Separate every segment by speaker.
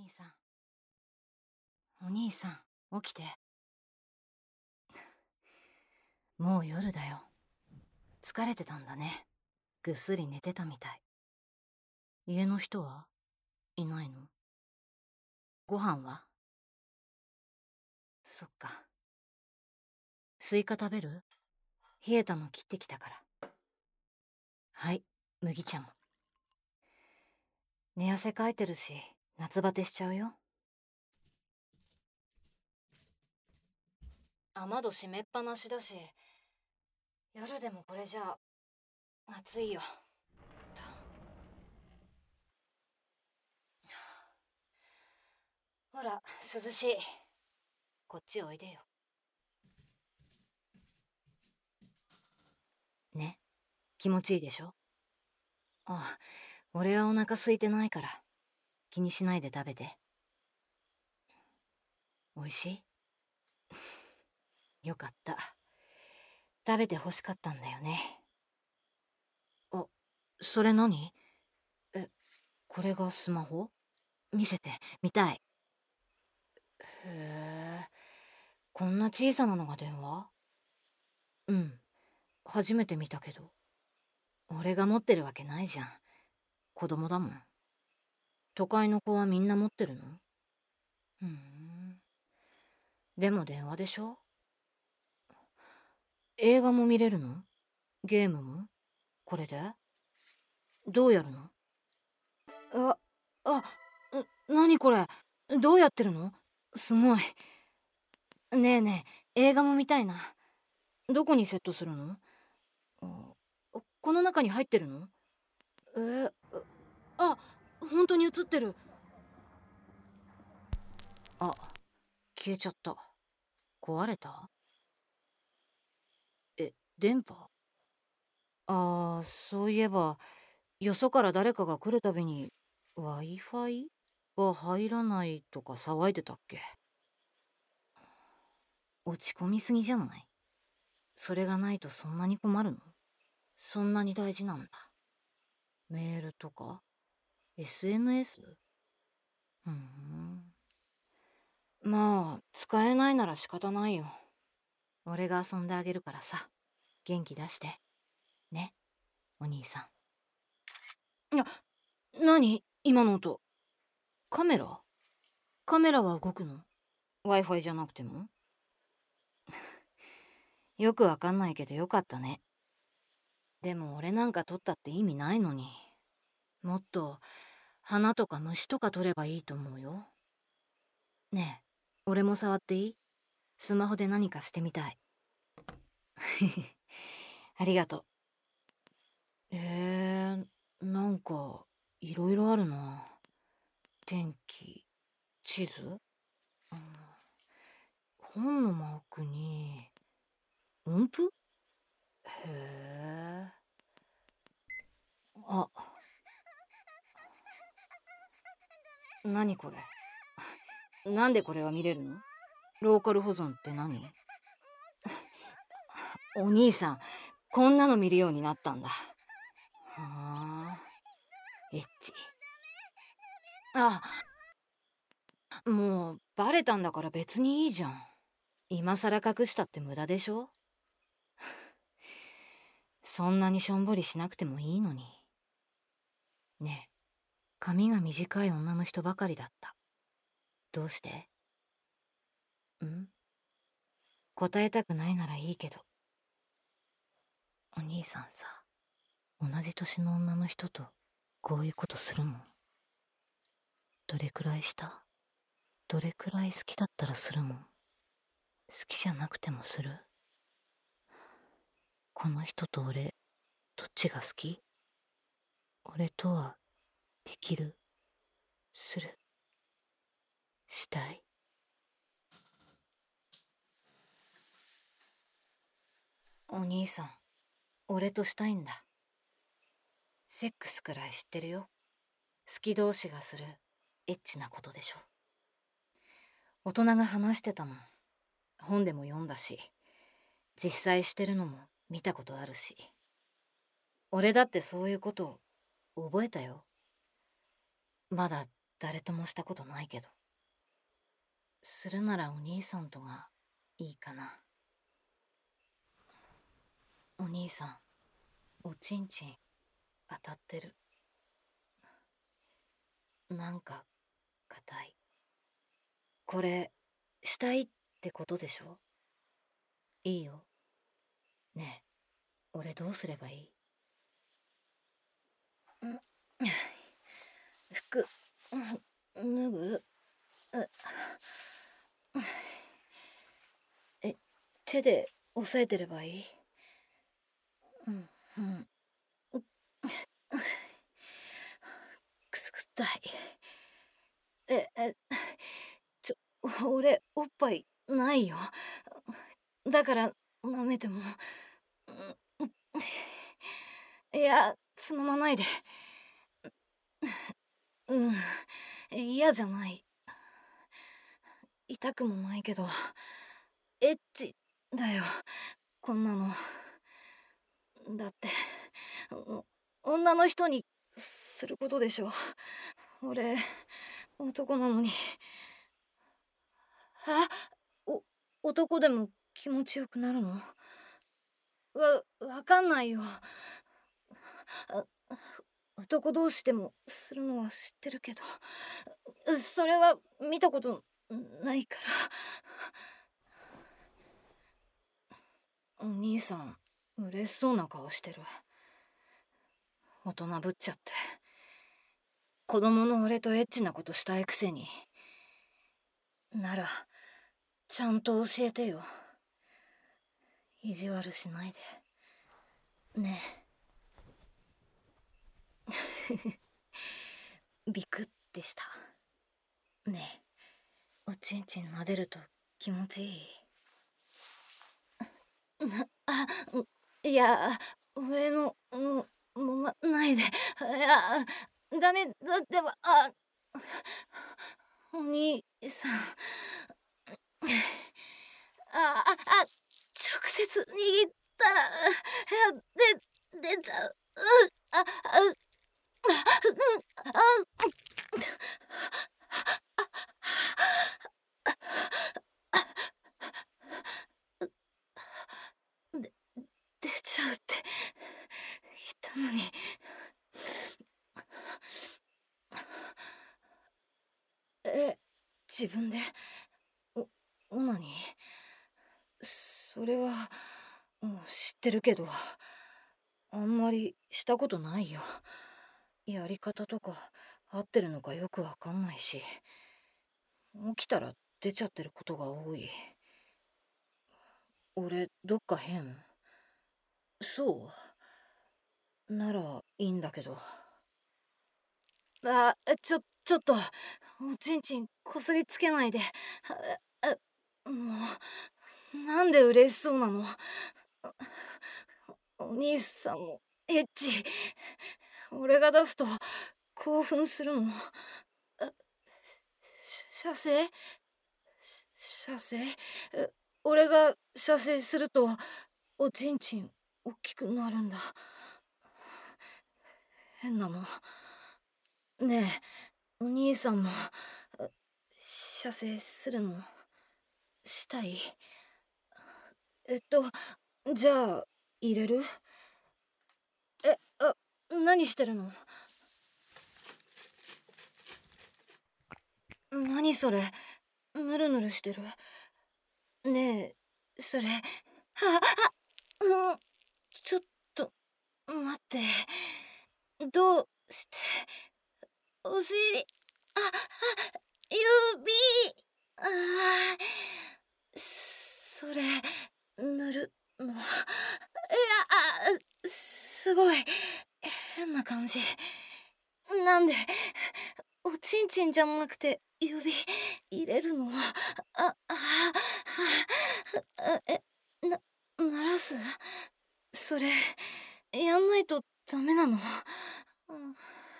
Speaker 1: さん、お兄さん、起きて。もう夜だよ。疲れてたんだね。ぐっすり寝てたみたい。家の人はいないの？ご飯は？そっか。スイカ食べる？冷えたの切ってきたから。はい、麦茶も。寝汗かいてるし、夏バテしちゃうよ。雨戸閉めっぱなしだし、夜でもこれじゃ暑いよ。ほら、涼しい。こっちおいでよ。ね、気持ちいいでしょ？あ、俺はお腹空いてないから、気にしないで食べて。おいしい？よかった。食べて欲しかったんだよね。あ、それ何？え、これがスマホ？見せて、見たい。へえ、こんな小さなのが電話？うん、初めて見たけど。俺が持ってるわけないじゃん。子供だもん。都会の子はみんな持ってるの？ふん。でも電話でしょ？映画も見れるの？ゲームも？これで？どうやるの？あ、あ、なにこれ？どうやってるの？すごい。ねえねえ、映画も見たいな。どこにセットするの？あ、この中に入ってるの？あ、本当に映ってる。あ、消えちゃった。壊れた？電波？そういえば、よそから誰かが来るたびに Wi-Fi が入らないとか騒いでたっけ？落ち込みすぎじゃない？それがないとそんなに困るの？そんなに大事なんだ。メールとか SNS？ ふん。まあ、使えないなら仕方ないよ。俺が遊んであげるからさ。元気出して。ね、お兄さん。何今の音。カメラ？カメラは動くの？ Wi-Fi じゃなくても？よくわかんないけどよかったね。でも俺なんか撮ったって意味ないのに。もっと花とか虫とか撮ればいいと思うよ。ねえ、俺も触っていい？スマホで何かしてみたい。ありがとう。なんかいろいろあるな。天気、地図、うん、本のマークに音符。へえ。あ、何これ？なんでこれは見れるの？ローカル保存って何？お兄さん、こんなの見るようになったんだ。はあ、エッチ。あ、もうバレたんだから別にいいじゃん。今さら隠したって無駄でしょ？そんなにしょんぼりしなくてもいいのに。ねえ、髪が短い女の人ばかりだった。どうして？ん？答えたくないならいいけど。お兄さんさ、同じ年の女の人とこういうことするもん。どれくらいした？どれくらい好きだったらするもん。好きじゃなくてもする？この人と俺、どっちが好き？俺とはできる？する？したい？お兄さん、俺としたいんだ。セックスくらい知ってるよ。好き同士がするエッチなことでしょ。大人が話してたもん。本でも読んだし、実際してるのも見たことあるし。俺だってそういうこと覚えたよ。まだ誰ともしたことないけど。するならお兄さんとがいいかな。お兄さん、おちんちん当たってる。なんか硬い。これしたいってことでしょ？いいよ。ねえ、俺どうすればいい？服脱ぐ？手で押さえてればいい？うんうん。くすぐったい。ち俺おっぱいないよ。だから舐めても、いや、つままないで。嫌じゃない。痛くもないけど、エッチだよ、こんなの。だって、女の人にすることでしょ。俺、男なのに。男でも気持ちよくなるの？わかんないよ。男同士でもするのは知ってるけど、それは見たことないから。お兄さん、嬉しそうな顔してる。大人ぶっちゃって。子供の俺とエッチなことしたいくせに。なら、ちゃんと教えてよ。意地悪しないで。ねえ。ビクってした。ねえ、おちんちん撫でると気持ちいい？いや、俺の、ないで。いや、ダメだってば、お兄さん。直接握ったら、出ちゃう。あ、あ、で、出ちゃうって言ったのに。自分でオナニー？それは知ってるけど、あんまりしたことないよ。やり方とか合ってるのかよくわかんないし、起きたら出ちゃってることが多い。俺どっか変？そうならいいんだけど。ちょっと、おちんちんこすりつけないで。もう、なんで嬉しそうなの？お兄さんもエッチ。俺が出すと興奮するの？射精？射精？俺が射精するとおちんちん大きくなるんだ。変なの。ねえ、お兄さんも射精するのしたい？じゃあ入れる？何してるの？何それ？ぬるぬるしてる。ねえ、それ、ちょっと待って。どうして？お尻、指、あそれ、塗るの。いや、すごい、変な感じ。なんで、おちんちんじゃなくて指入れるの？あ、あ、あ、鳴らす？それ、やんないとダメなの？うん、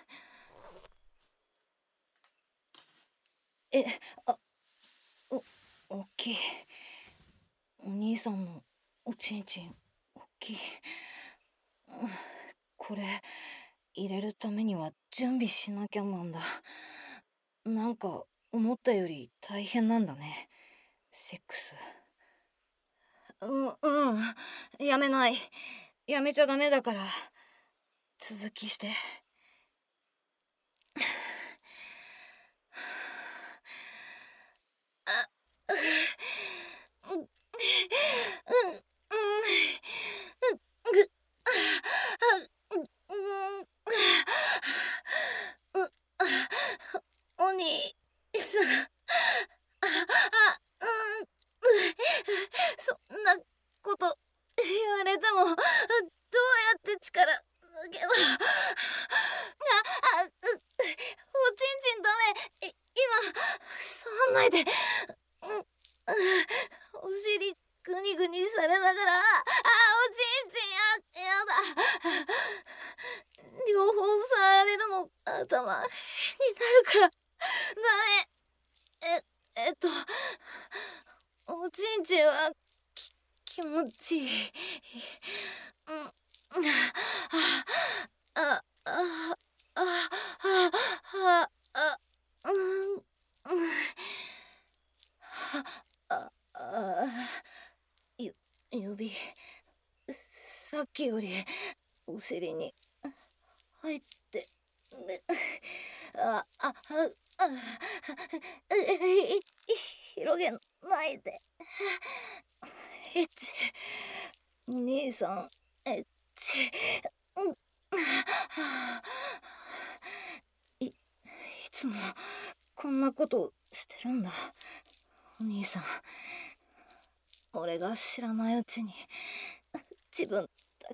Speaker 1: え、あ、おっきい。お兄さんのおちんちん、おっきい。これ、入れるためには準備しなきゃなんだ。 なんか思ったより大変なんだね、セックス。やめない。やめちゃダメだから。続きして。あ、うん、うん、うん、ぐ、うん、お兄さん、そんなこと言われても、どうやって力抜けば、おちんちんダメ、今、触んないで、お尻グニグニされながら、おちんちんやだ。両方触れるの頭になるから、ダメ。おちんちんは気持ちいい。あ、あ、あ、あ、あ、あ、うん、指、さっきよりお尻に入ってああああ広げないでエッチお兄さんエッチいつもこんなことしてるんだお兄さん俺が知らないうちに自分だ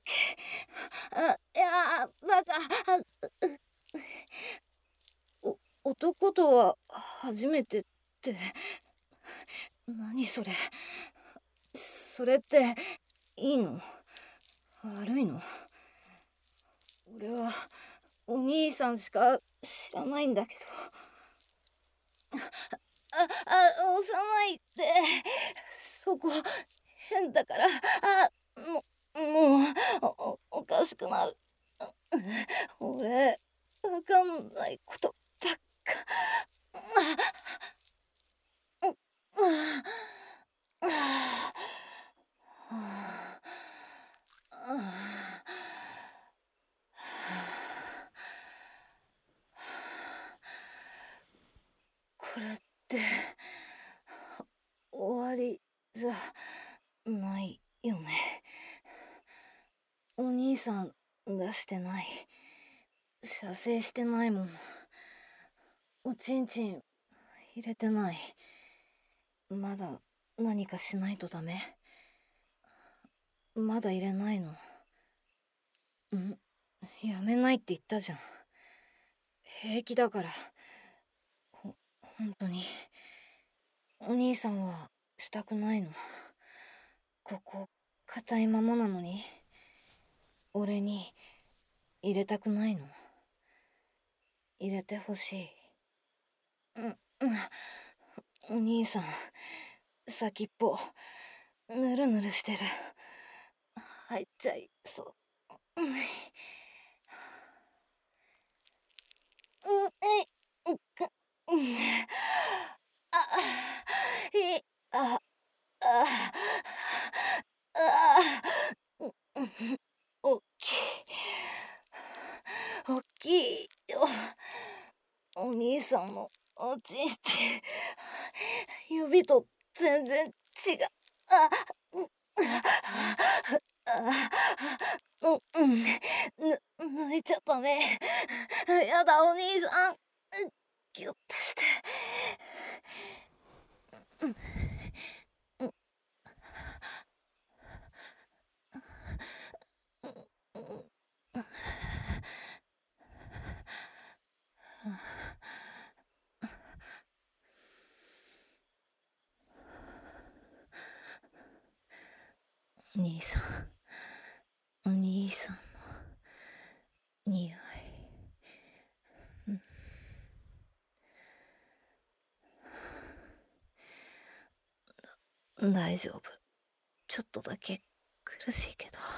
Speaker 1: けいやバカ男とは初めてって何それそれっていいの悪いの俺はお兄さんしか知らないんだけど押さないってそこ変だからもうおかしくなる俺わかんないことばっかこれって終わりじゃないよねお兄さん出してない射精してないもんおちんちん入れてないまだ何かしないとダメまだ入れないのやめないって言ったじゃん平気だから本当にお兄さんはしたくないのここ硬いままなのに俺に入れたくないの入れてほしいお兄さん先っぽぬるぬるしてる入っちゃいそうあいあああおっきいおっきいよお兄さんのおちんちん指と全然違うあ抜いちゃったねやだお兄さんギュッてしてお兄さんお兄さんの匂い大丈夫ちょっとだけ苦しいけど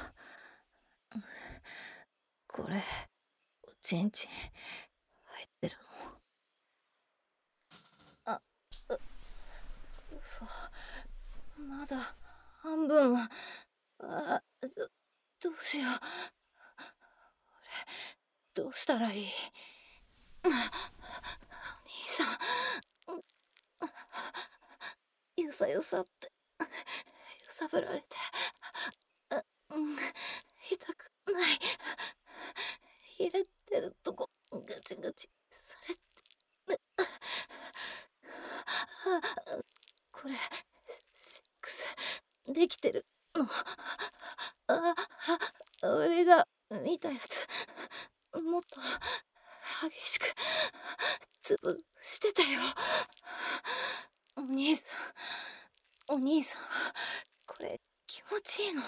Speaker 1: これおちんちん入ってるだ半分。どうしよう。どうしたらいい？お兄さん、ゆさゆさって揺さぶられて、痛くない。入れてるとこガチガチされて、これセックスできてるの？俺が見たやつもっと激しく潰してたよ。お兄さんはこれ気持ちいいの？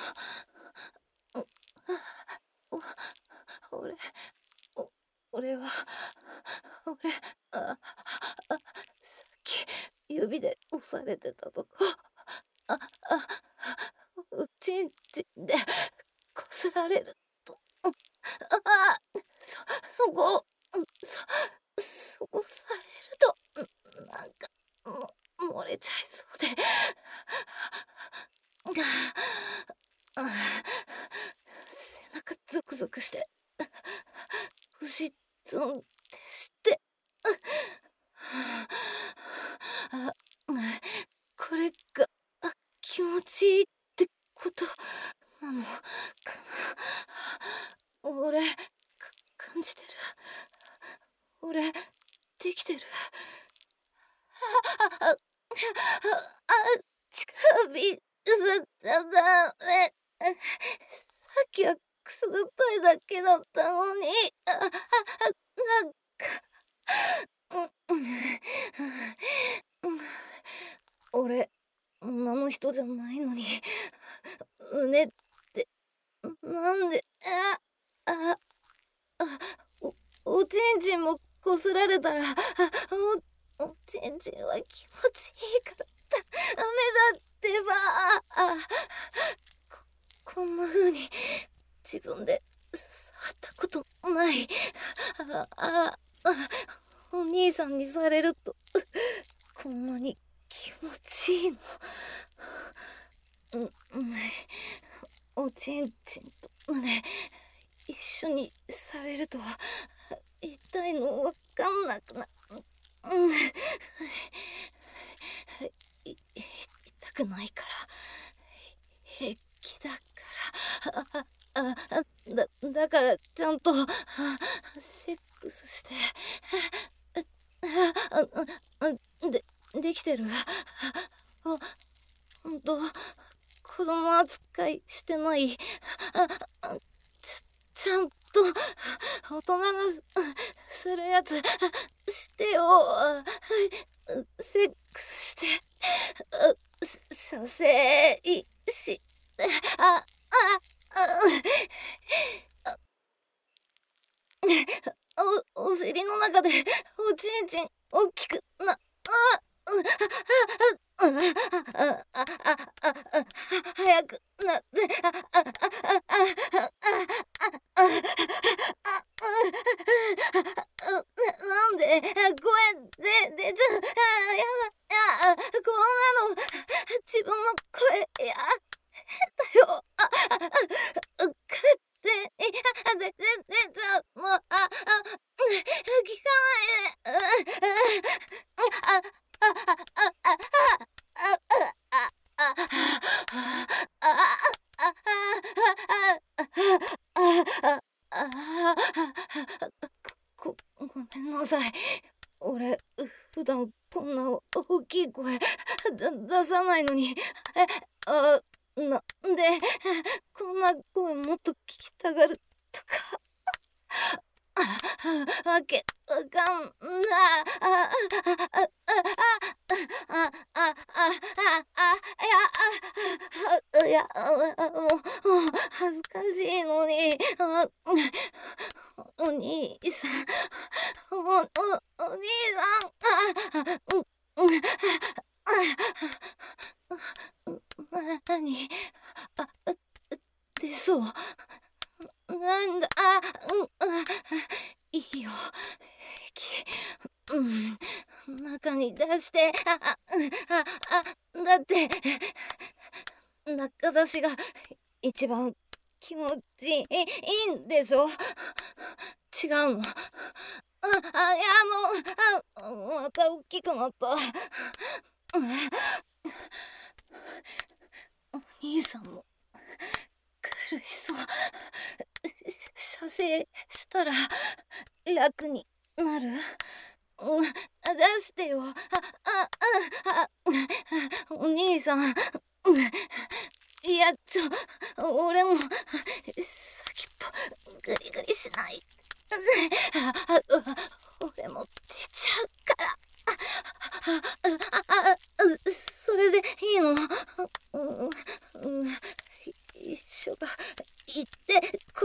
Speaker 1: 俺はさっき指で押されてたとこ、おちんちんでこすられると、そこされるとなんか漏れちゃいそうで、背中ゾクゾクして腰ツンってして、これが気持ちいいってことなのかな。俺感じてる。俺できてる。近指すっちゃダメ。さっきはくすぐったいだけだったのに、なんか俺女の人じゃないのに胸ってなんで、おちんちんもこすられたらおちんちんは気持ちいいからダメだってば。こんな風に自分で触ったことない。お兄さんにされるとこんなに気持ちいいの？おちんちんと胸一緒にされると痛いのわかんなくな。痛くないから平気だから。だからちゃんとセックスしてできてる。ほんと子供扱いしてない。ちゃんと大人がするやつしてよ。セックスして射精してお尻の中でおちんちん大きくな早くなってなんで声出ちゃう。やだ。こんなの自分の声やだよ。勝手に出ちゃうの。聞かないで。ごめんなさい。俺普段こんな大きい声出さないのに、なんでこんな声もっと聞きたがるとかわけわかんない。いや、もう恥ずかしいのに、お兄さん、お兄さん、何出そう。なんだ、いいよ、中に出して、だって、 中出しが一番気持ちいいんでしょ。違うの。いやもう、また大きくなった。お兄さんも苦しそう。射精したら楽になる。出してよ。お兄さん。いや、俺も先っぽグリグリしない。俺も出ちゃうから。それでいいの？一緒がいいってこと？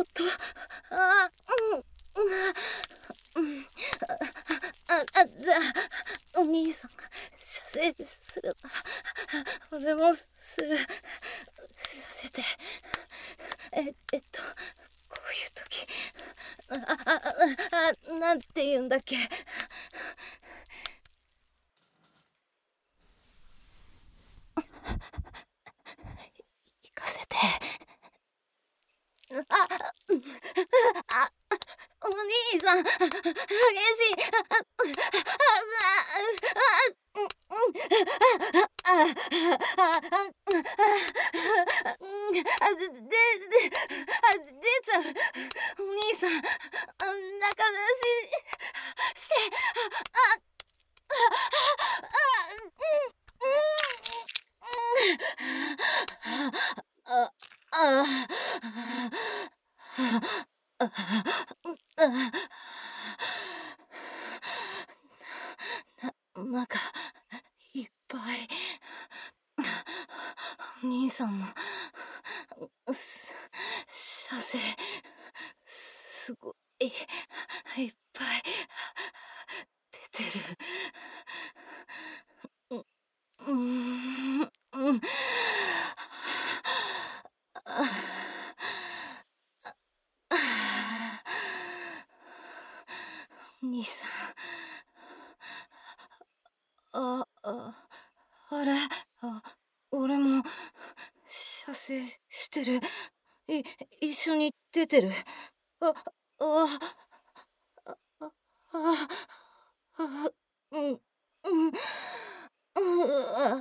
Speaker 1: じゃあお兄さんが射精するなら俺もする。させて。こういう時なんて言うんだっけ。行かせて。お兄さん激しい。出ちゃう。お兄さん中出しして。中いっぱい。お兄さんの射精すごいいっぱい出てる。兄さん。あれ、俺も射精してる。一緒に出てる。あ、あ、あ、あ、あ、うん、うん、あ、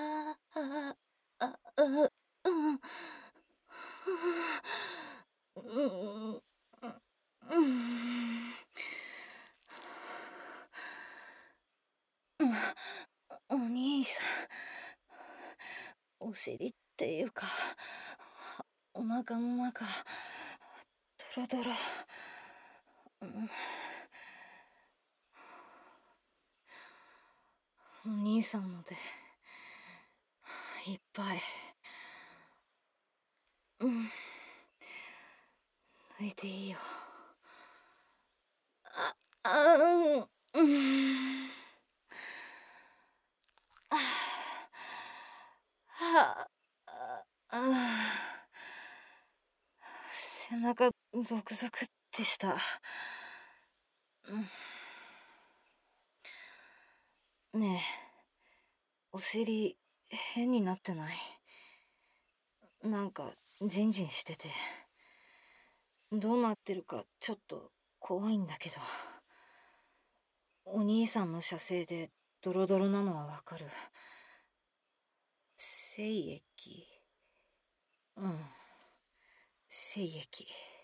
Speaker 1: うん、お兄さん、お尻っていうか、お腹の中、ドロドロ。お兄さんのでいっぱい。抜いていいよ。背中ゾクゾクってした。ねえ、お尻変になってない？なんかジンジンしてて、どうなってるかちょっと怖いんだけど。お兄さんの射精でドロドロなのはわかる。精液。精液。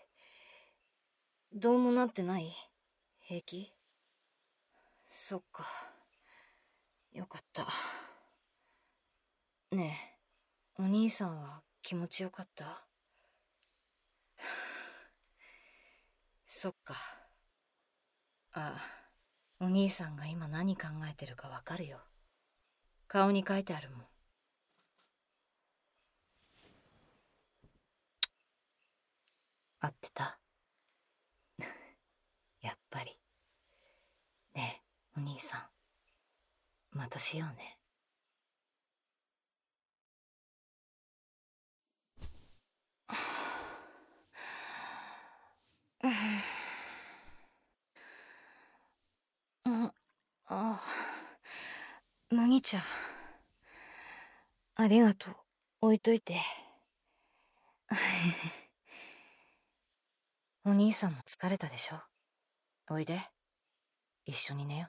Speaker 1: どうもなってない？平気？そっか。よかった。ねえ、お兄さんは気持ちよかった？そっか。お兄さんが今何考えてるかわかるよ。顔に書いてあるもん。合ってた？やっぱり。ねえ、お兄さん、またしようね。麦茶ありがとう。 置いといて。お兄さんも疲れたでしょ。おいで。一緒に寝よう。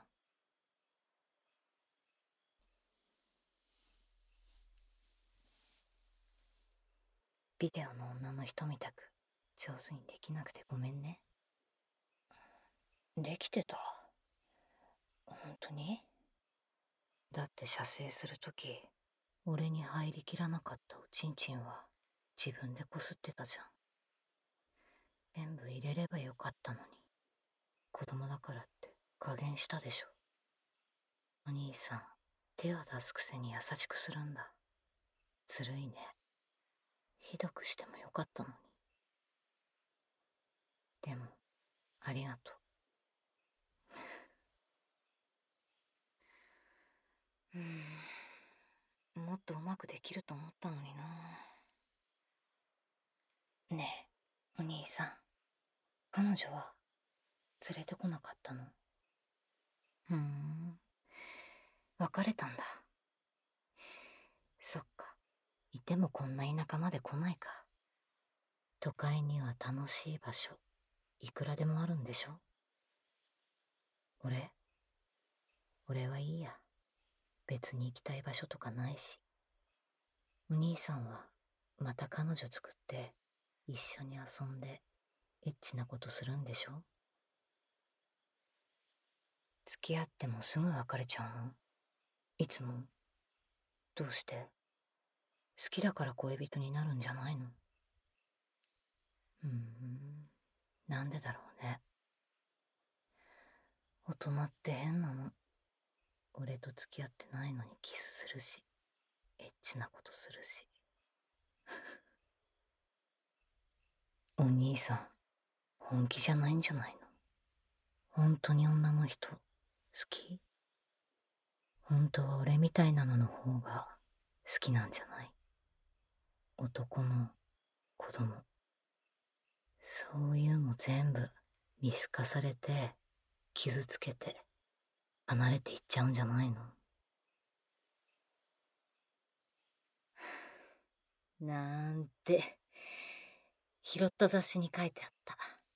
Speaker 1: ビデオの女の人みたく上手にできなくてごめんね。できてた。本当に？だって射精するとき、俺に入りきらなかったおちんちんは自分でこすってたじゃん。全部入れればよかったのに。子供だからって加減したでしょ。お兄さん、手を出すくせに優しくするんだ。ずるいね。ひどくしてもよかったのに。でも、ありがとう。もっとうまくできると思ったのにな。ねえ、お兄さん。彼女は連れてこなかったの？別れたんだ。そっか。いてもこんな田舎まで来ないか。都会には楽しい場所、いくらでもあるんでしょ。俺はいいや。別に行きたい場所とかないし。お兄さんはまた彼女作って一緒に遊んでエッチなことするんでしょ。付き合ってもすぐ別れちゃうの？いつも？どうして？好きだから恋人になるんじゃないの？なんでだろうね。大人って変なの。俺と付き合ってないのにキスするし、エッチなことするし。お兄さん、本気じゃないんじゃないの？本当に女の人、好き？本当は俺みたいなのの方が好きなんじゃない？男の子供。そういうの全部見透かされて、傷つけて、離れていっちゃうんじゃないの？なんて、拾った雑誌に書いてあった。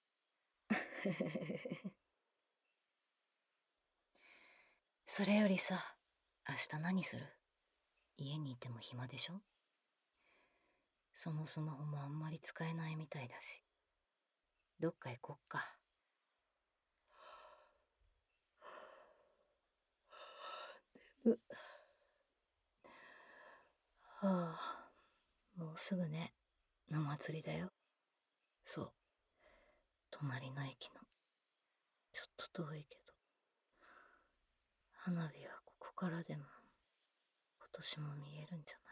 Speaker 1: それよりさ、明日何する？家にいても暇でしょ？そのスマホもあんまり使えないみたいだし。どっか行こっか。はあ、もうすぐね、の祭りだよ。そう、隣の駅の。ちょっと遠いけど。花火はここからでも今年も見えるんじゃない？